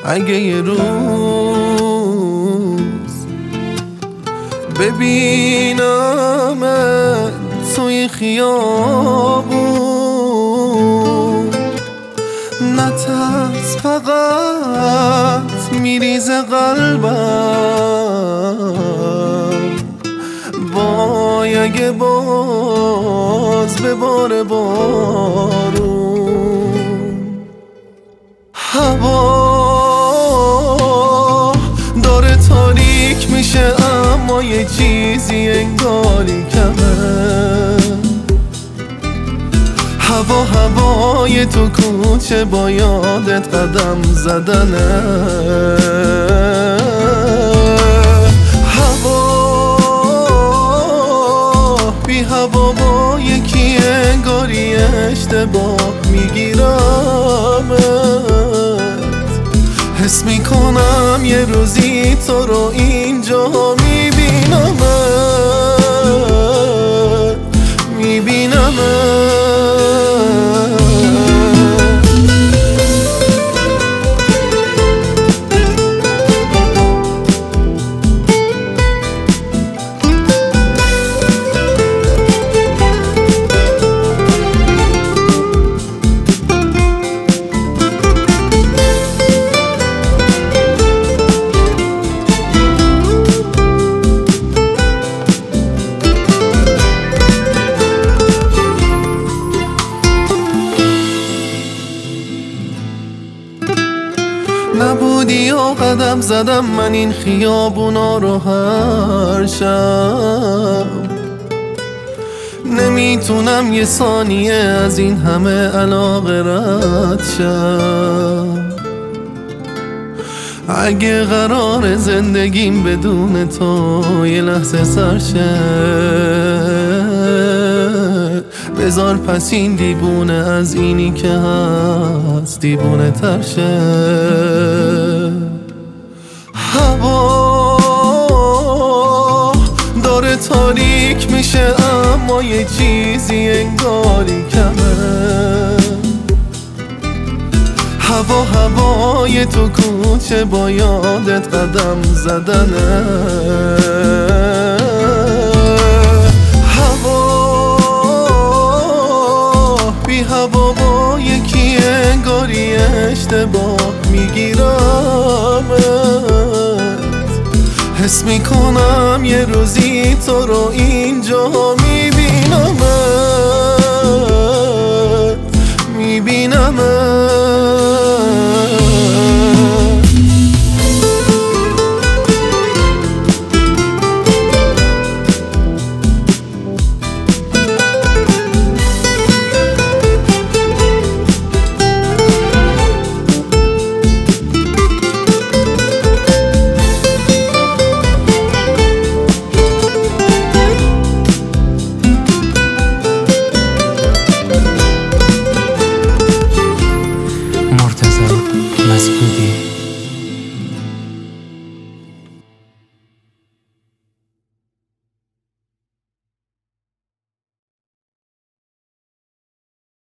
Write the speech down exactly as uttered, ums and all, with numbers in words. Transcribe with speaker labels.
Speaker 1: اگه یه روز ببینم توی خیابون، نترس فقط میریزه قلبم، وای اگه باز بباره بارون. هوا داره تاریک میشه اما یه چیزی انگاری کمه. هوا هوای تو کوچه با یادت قدم زدنه. هوا بی هوا با یکی انگاری اشتباه میگیرمت. حس میکنم یه روزی تو رو اینجا میبینمت میبینمت نبودی یا قدم زدم من این خیابونا رو هر شب. نمیتونم یه ثانیه از این همه علاقه رد شم. اگه قرار زندگیم بدون تو یه لحظه سر شه، بذار پس این دیوونه از اینی که هست دیوونه تر شه. هوا داره تاریک میشه اما یه چیزی انگاری کمه. هوا هوای تو کوچه با یادت قدم زدنه. هوا با یکی انگاری اشتباه میگیرمت. حس میکنم یه روزی تو رو اینجا